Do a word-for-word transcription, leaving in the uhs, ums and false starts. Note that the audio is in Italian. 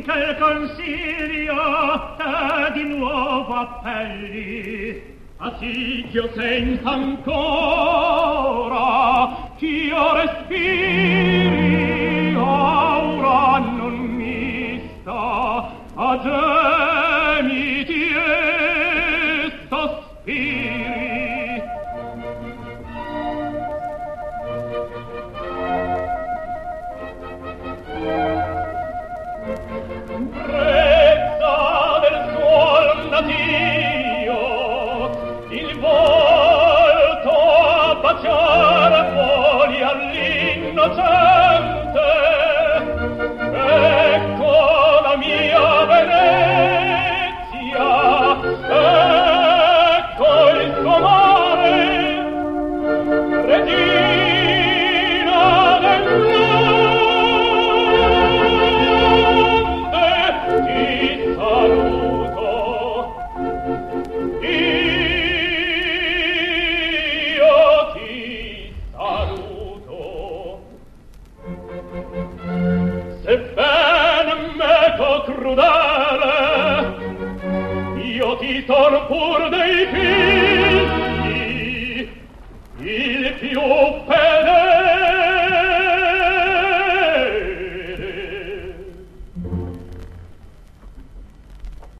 che il consiglio te di nuovo appelli, ma sì ch'io senta ancora ch'io respiri aura non mista a gemiti e sospiri. Prezza del suol natio il volto a baciare voli all'innocente. Ecco la mia Venezia, ecco il suo mare, regina del mondo, ti saluto, io ti saluto. Sebbene meco crudele, io ti ton pur dei figli